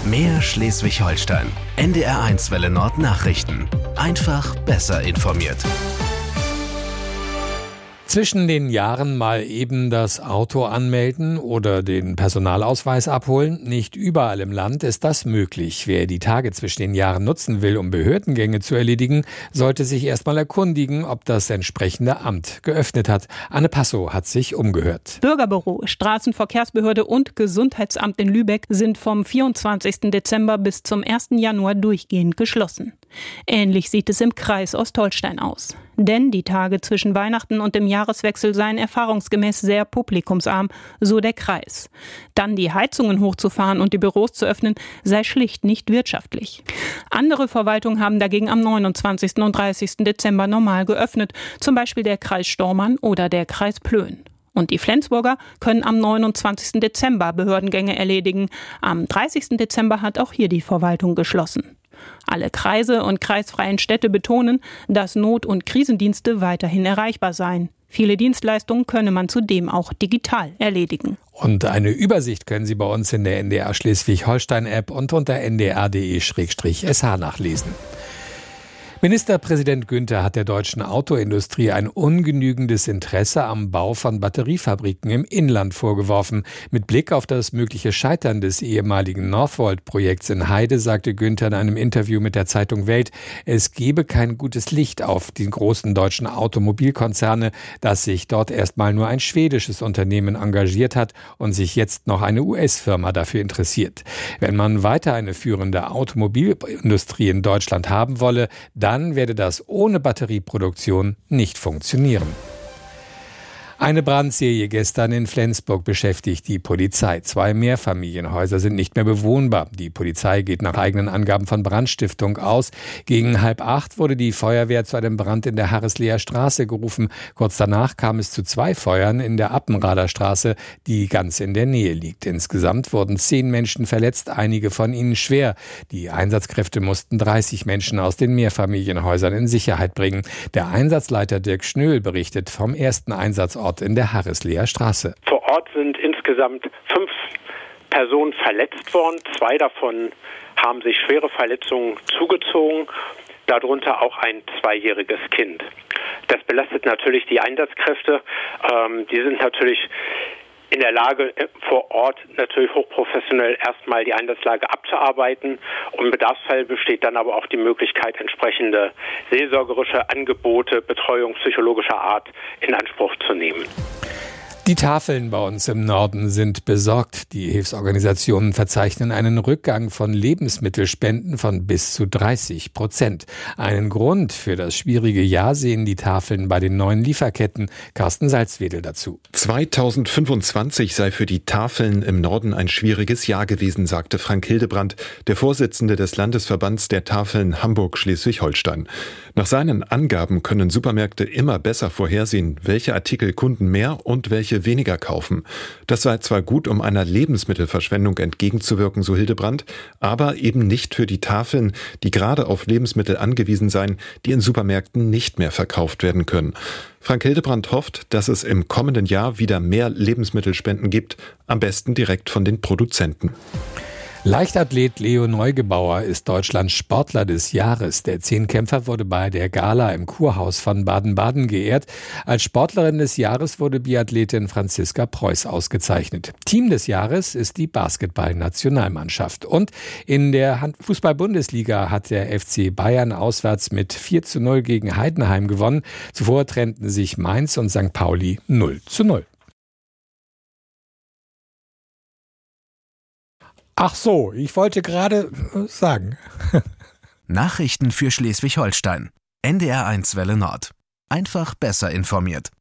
Mehr Schleswig-Holstein. NDR1 Welle Nord Nachrichten. Einfach besser informiert. Zwischen den Jahren mal eben das Auto anmelden oder den Personalausweis abholen. Nicht überall im Land ist das möglich. Wer die Tage zwischen den Jahren nutzen will, um Behördengänge zu erledigen, sollte sich erstmal erkundigen, ob das entsprechende Amt geöffnet hat. Anne Passow hat sich umgehört. Bürgerbüro, Straßenverkehrsbehörde und Gesundheitsamt in Lübeck sind vom 24. Dezember bis zum 1. Januar durchgehend geschlossen. Ähnlich sieht es im Kreis Ostholstein aus. Denn die Tage zwischen Weihnachten und dem Jahreswechsel seien erfahrungsgemäß sehr publikumsarm, so der Kreis. Dann die Heizungen hochzufahren und die Büros zu öffnen, sei schlicht nicht wirtschaftlich. Andere Verwaltungen haben dagegen am 29. und 30. Dezember normal geöffnet, zum Beispiel der Kreis Stormann oder der Kreis Plön. Und die Flensburger können am 29. Dezember Behördengänge erledigen. Am 30. Dezember hat auch hier die Verwaltung geschlossen. Alle Kreise und kreisfreien Städte betonen, dass Not- und Krisendienste weiterhin erreichbar seien. Viele Dienstleistungen könne man zudem auch digital erledigen. Und eine Übersicht können Sie bei uns in der NDR Schleswig-Holstein-App und unter ndr.de/sh nachlesen. Ministerpräsident Günther hat der deutschen Autoindustrie ein ungenügendes Interesse am Bau von Batteriefabriken im Inland vorgeworfen. Mit Blick auf das mögliche Scheitern des ehemaligen Northvolt-Projekts in Heide sagte Günther in einem Interview mit der Zeitung Welt, es gebe kein gutes Licht auf die großen deutschen Automobilkonzerne, dass sich dort erstmal nur ein schwedisches Unternehmen engagiert hat und sich jetzt noch eine US-Firma dafür interessiert. Wenn man weiter eine führende Automobilindustrie in Deutschland haben wolle, dann werde das ohne Batterieproduktion nicht funktionieren. Eine Brandserie gestern in Flensburg beschäftigt die Polizei. 2 Mehrfamilienhäuser sind nicht mehr bewohnbar. Die Polizei geht nach eigenen Angaben von Brandstiftung aus. Gegen 7:30 wurde die Feuerwehr zu einem Brand in der Harresleer Straße gerufen. Kurz danach kam es zu 2 Feuern in der Appenrader Straße, die ganz in der Nähe liegt. Insgesamt wurden 10 Menschen verletzt, einige von ihnen schwer. Die Einsatzkräfte mussten 30 Menschen aus den Mehrfamilienhäusern in Sicherheit bringen. Der Einsatzleiter Dirk Schnöhl berichtet vom ersten Einsatzort in der Harresleer Straße. Vor Ort sind insgesamt 5 Personen verletzt worden. 2 davon haben sich schwere Verletzungen zugezogen, darunter auch ein 2-jähriges Kind. Das belastet natürlich die Einsatzkräfte. Die sind natürlich in der Lage, vor Ort natürlich hochprofessionell erstmal die Einsatzlage abzuarbeiten. Und im Bedarfsfall besteht dann aber auch die Möglichkeit, entsprechende seelsorgerische Angebote, Betreuung psychologischer Art in Anspruch zu nehmen. Die Tafeln bei uns im Norden sind besorgt. Die Hilfsorganisationen verzeichnen einen Rückgang von Lebensmittelspenden von bis zu 30%. Einen Grund für das schwierige Jahr sehen die Tafeln bei den neuen Lieferketten. Carsten Salzwedel dazu. 2025 sei für die Tafeln im Norden ein schwieriges Jahr gewesen, sagte Frank Hildebrandt, der Vorsitzende des Landesverbands der Tafeln Hamburg-Schleswig-Holstein. Nach seinen Angaben können Supermärkte immer besser vorhersehen, welche Artikel Kunden mehr und welche weniger kaufen. Das sei zwar gut, um einer Lebensmittelverschwendung entgegenzuwirken, so Hildebrandt, aber eben nicht für die Tafeln, die gerade auf Lebensmittel angewiesen seien, die in Supermärkten nicht mehr verkauft werden können. Frank Hildebrandt hofft, dass es im kommenden Jahr wieder mehr Lebensmittelspenden gibt, am besten direkt von den Produzenten. Leichtathlet Leo Neugebauer ist Deutschlands Sportler des Jahres. Der Zehnkämpfer wurde bei der Gala im Kurhaus von Baden-Baden geehrt. Als Sportlerin des Jahres wurde Biathletin Franziska Preuß ausgezeichnet. Team des Jahres ist die Basketball-Nationalmannschaft. Und in der Fußball-Bundesliga hat der FC Bayern auswärts mit 4:0 gegen Heidenheim gewonnen. Zuvor trennten sich Mainz und St. Pauli 0:0. Ach so, ich wollte gerade sagen. Nachrichten für Schleswig-Holstein. NDR1 Welle Nord. Einfach besser informiert.